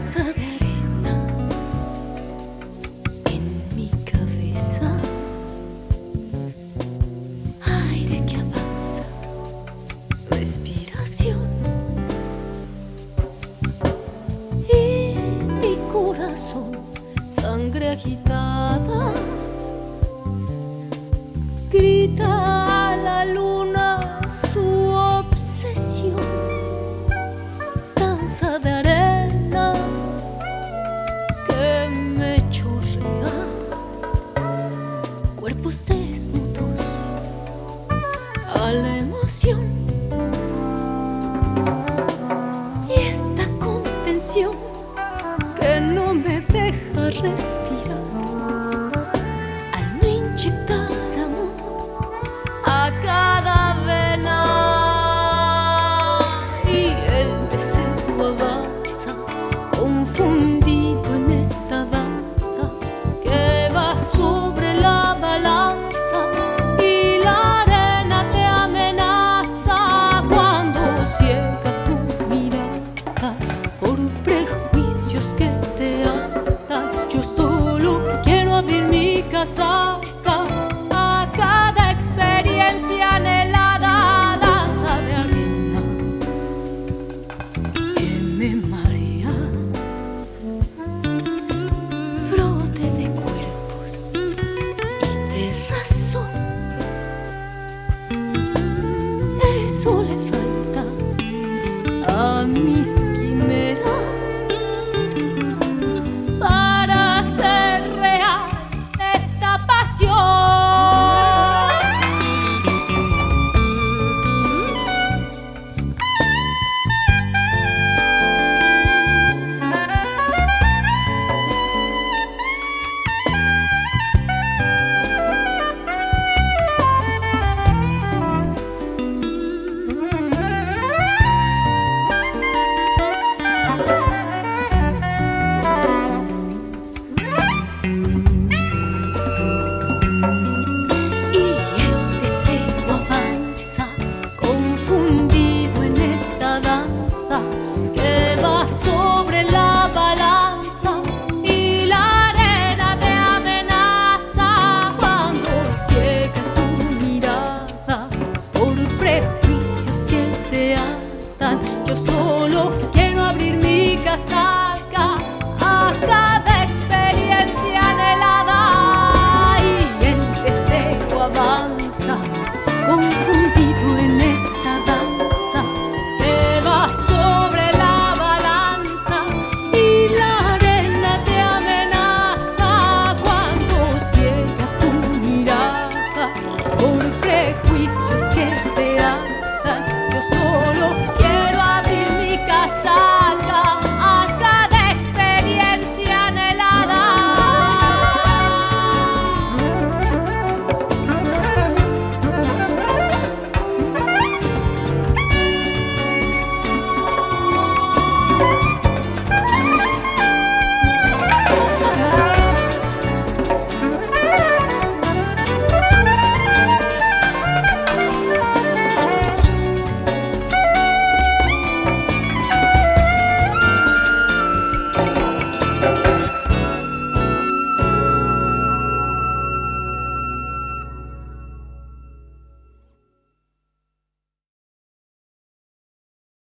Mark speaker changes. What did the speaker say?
Speaker 1: danza de arena en mi cabeza, aire que avanza, respiración, y mi corazón, sangre agitada, grita a la luna su obsesión. Danza de arena que me chorrea, cuerpos desnudos a la emoción, y esta contención que no me deja respirar al no inyectar amor a cada vena, y el deseo avanza confundido en esta danza que va sobre la balanza, y la arena te amenaza cuando ciega tu mirada por prejuicios que te atan. Yo solo quiero abrir mi casaca a cada experiencia anhelada. Danza de arena que me marea, frote de cuerpos y de razón. Eso le falta a mis quimeras para hacer real esta pasión. Que va sobre la balanza, y la arena te amenaza cuando ciega tu mirada por prejuicios que te atan. Yo solo quiero abrir mi casaca a cada